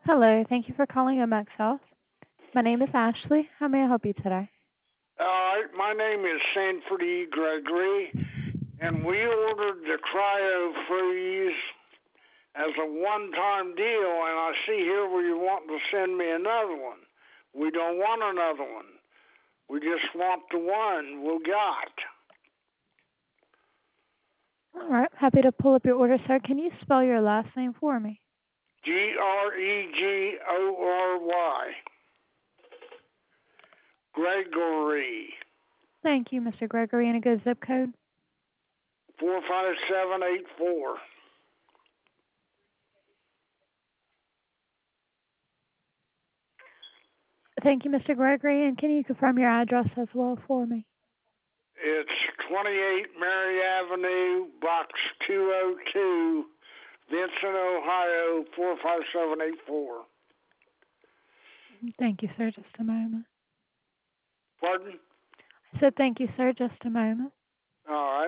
Hello, thank you for calling MX Health. My name is Ashley. How may I help you today? My name is Sanford E. Gregory, and we ordered the Cryo Freeze as a one-time deal, and I see here where you want to send me another one. We don't want another one. We just want the one we got. All right, happy to pull up your order, sir. Can you spell your last name for me? Gregory. Gregory. Thank you, Mr. Gregory, and a good zip code. 45784. Thank you, Mr. Gregory, and can you confirm your address as well for me? It's 28 Mary Avenue, Box 202, Vincent, Ohio, 45784. Thank you, sir. Just a moment. Pardon? I said thank you, sir. Just a moment. All right.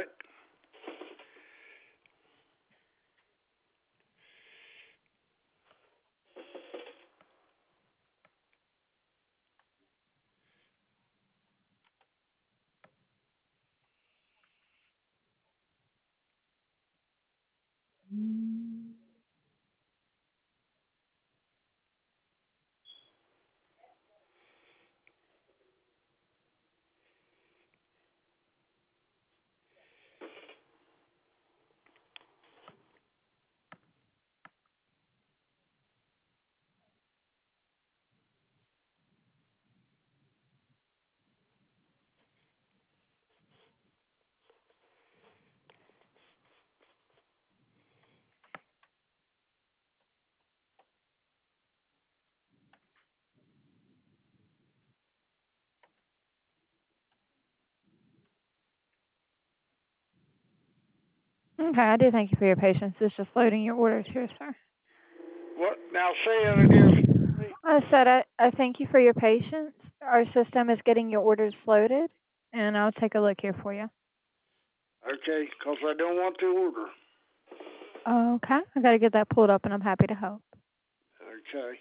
Okay, I do thank you for your patience. It's just loading your orders here, sir. What? Now say it again. I said I thank you for your patience. Our system is getting your orders loaded, and I'll take a look here for you. Okay, because I don't want the order. Okay, I got to get that pulled up, and I'm happy to help. Okay.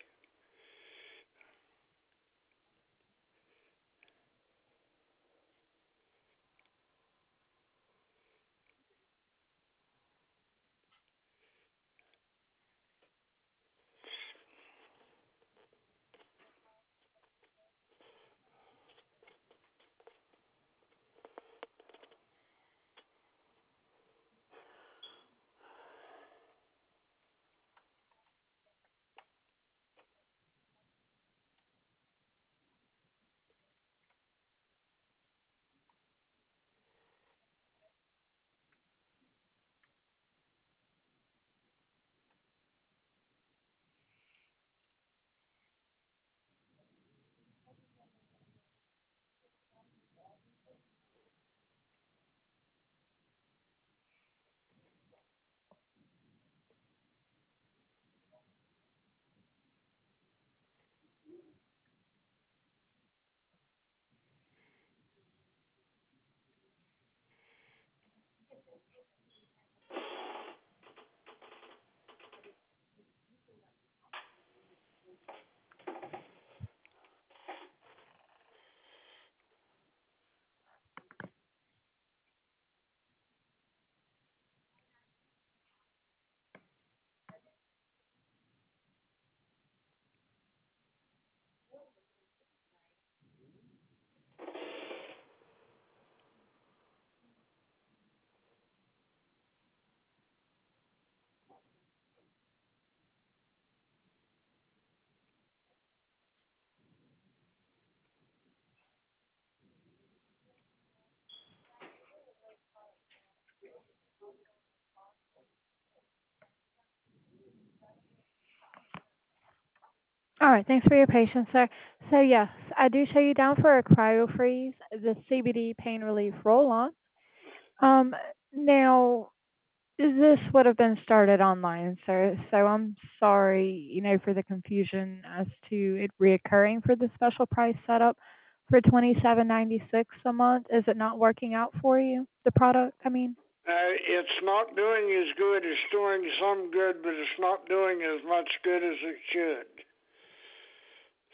All right, thanks for your patience, sir. So yes, I do show you down for a cryo freeze, the CBD pain relief roll on. Now this would have been started online, sir. So I'm sorry, for the confusion as to it reoccurring for the special price setup for $27.96 a month. Is it not working out for you? The product, I mean. It's not doing as good. It's doing some good, but it's not doing as much good as it should.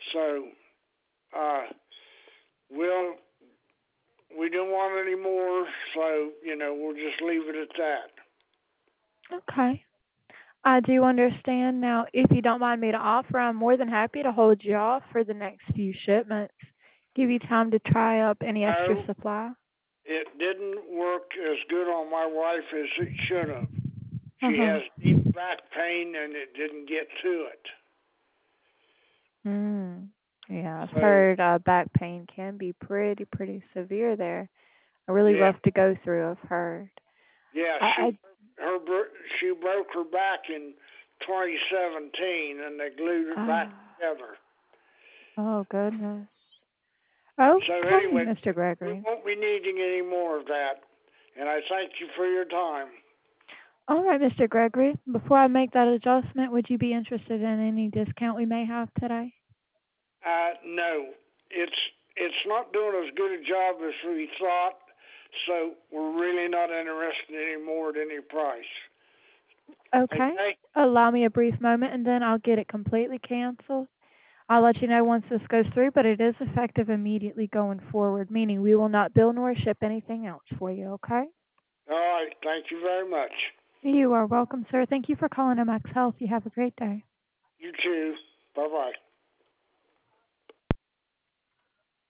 So, uh, we'll we don't want any more. So, we'll just leave it at that. Okay. I do understand. Now, if you don't mind me to offer, I'm more than happy to hold you off for the next few shipments. Give you time to try up any extra No, supply. it didn't work as good on my wife as it should have. She Uh-huh. has deep back pain and it didn't get to it. Mm. Yeah, I've So, heard back pain can be pretty severe there. Really yeah, rough to go through, I've heard. yeah, I her she broke her back in 2017 and they glued it back ah, together. oh goodness. So Okay, anyway, Mr. we Gregory. won't be needing any more of that. And I thank you for your time. All right, Mr. Gregory. Before I make that adjustment, would you be interested in any discount we may have today? No, it's not doing as good a job as we thought. So we're really not interested anymore at any price. Okay. Okay? Allow me a brief moment and then I'll get it completely canceled. I'll let you know once this goes through, but it is effective immediately going forward, meaning we will not bill nor ship anything else for you, okay? All right. Thank you very much. You are welcome, sir. Thank you for calling MX Health. You have a great day. You too. Bye bye.